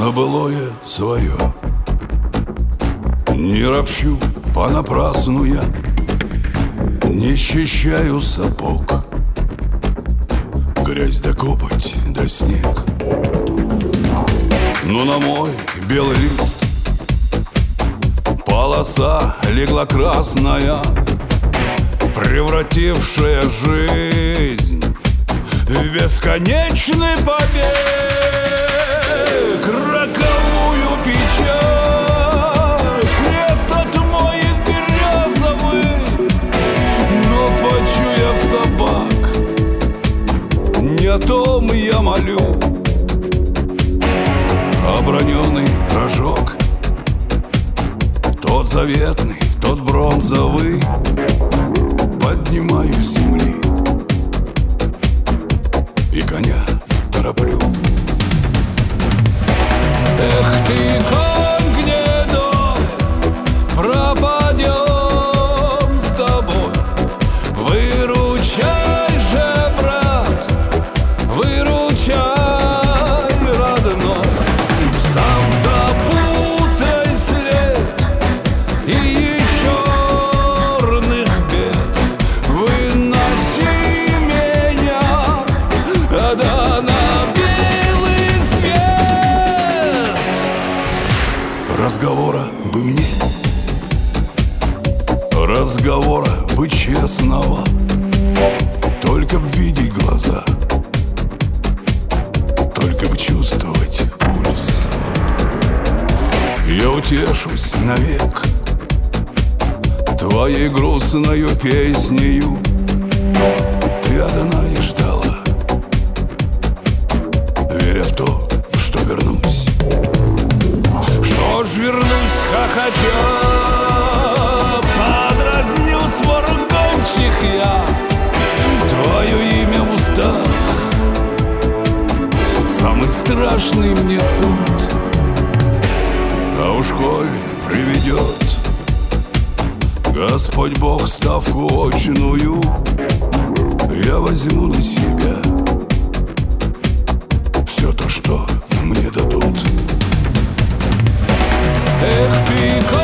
на былое свое. Не ропщу понапрасну я, не счищаю сапог, грязь да копоть да снег. Но на мой белый лист полоса легла красная, превратившая жизнь в бесконечный побег. Роковую печаль крест отмоет березовый, но почуяв собак, не о том я молю. Оброненный рожок, тот заветный, тот бронзовый, поднимаю с земли и коня тороплю. Эх ты, конь гнедой, пропадем с тобой. Выручай же, брат, выручай, родной. Сам запутай след и черных бед. Выноси меня, да на белый свет. Разговора бы мне, разговора бы честного, только б видеть глаза, только б чувствовать пульс. Я утешусь навек твоей грустною песнею. Ты Адонай ждала, веря в то, что вернусь. Что ж вернусь хохоча, подразню свор гончих я, твое имя в устах, самый страшный мне суд. А уж коль приведет Господь Бог ставку очную, я возьму на себя все то, что мне дадут. Эх ты,